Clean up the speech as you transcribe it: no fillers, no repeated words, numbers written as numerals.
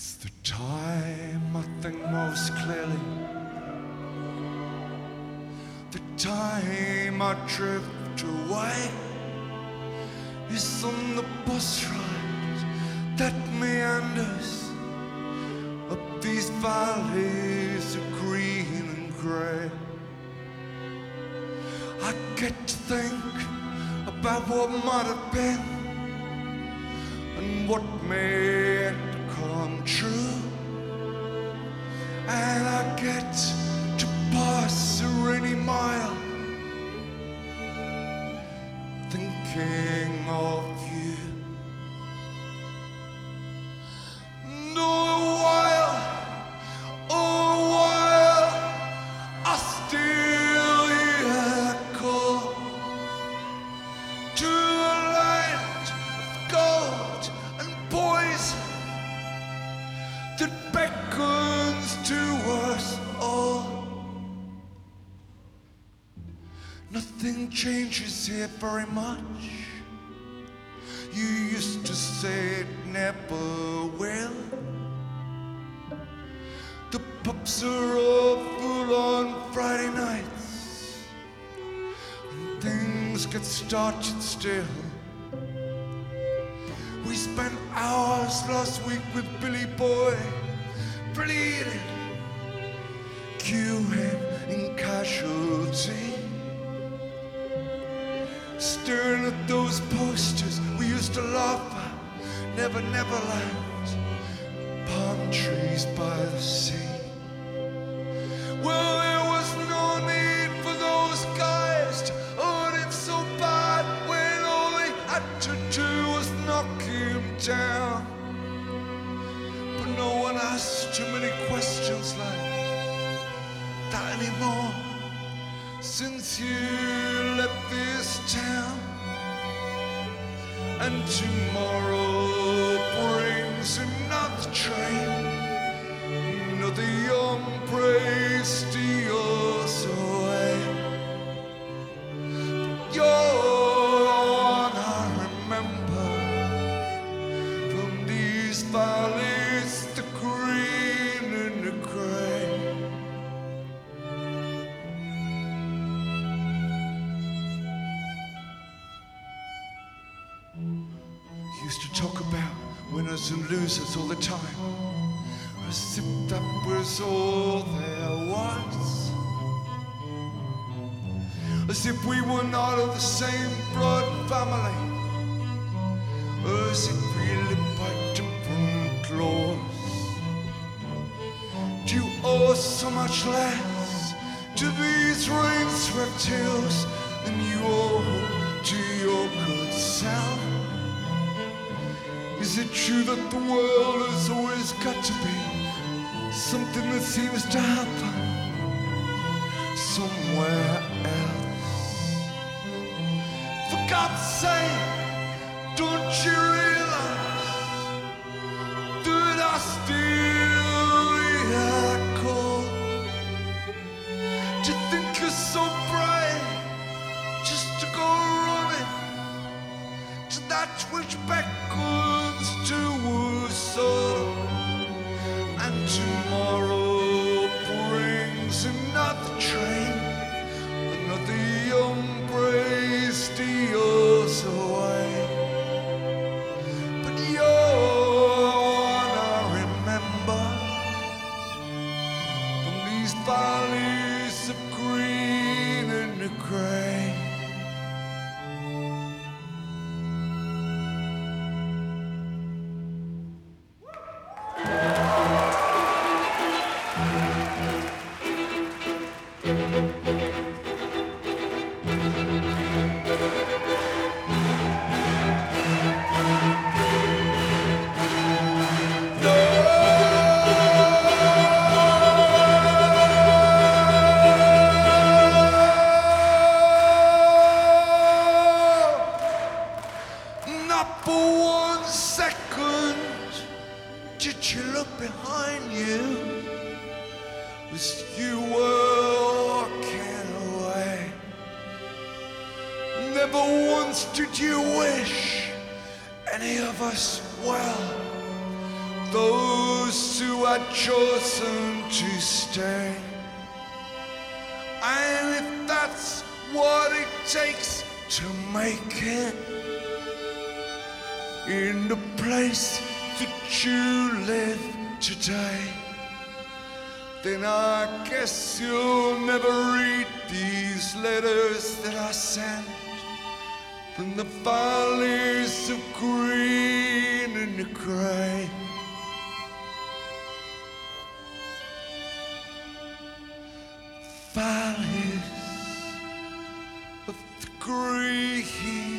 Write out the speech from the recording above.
It's the time I think most clearly, the time I drift away is on the bus ride that meanders up these valleys of green and grey. I get to think about what might have been and what may come true, and I get to pass a rainy mile thinking of you. And all the while, I still hear a call to a land of gold and poison that beckons to us all. Nothing changes here very much. You used to say it never will. The pubs are all full on Friday nights, and things get started still. We spent hours last week with Billy Boy, bleeding, queuing in Casualty, staring at those posters we used to laugh at. Never, Neverland, palm trees by the sea. Well, there was no need for those guys to hurt him so bad when all they had to do was knock him down. But no one asks too many questions like that anymore since you left this town. And tomorrow brings another train, another young praise steals away. But you're all I remember from these valleys, the green and the grey. Used to talk about winners and losers all the time, as if that was all there was, as if we were not of the same blood family, as if we lived by different laws. Do you owe so much less to these rain-swept hills than you owe to your good self? Is it true that the world has always got to be something that seems to happen somewhere else? For God's sake, don't you realize that I still hear a call? Do you think you're so brave just to go running to that which beckons to us all? And tomorrow brings another train, another young praise steals away. But you're one I remember from these valleys of green and grey. Not for 1 second did you look behind you as you were walking away. Never once did you wish any of us well. those who had chosen to stay. And if that's what it takes to make it in the place that you live today, then I guess you'll never read these letters that I sent from the valleys of green and the grey. Valleys of the green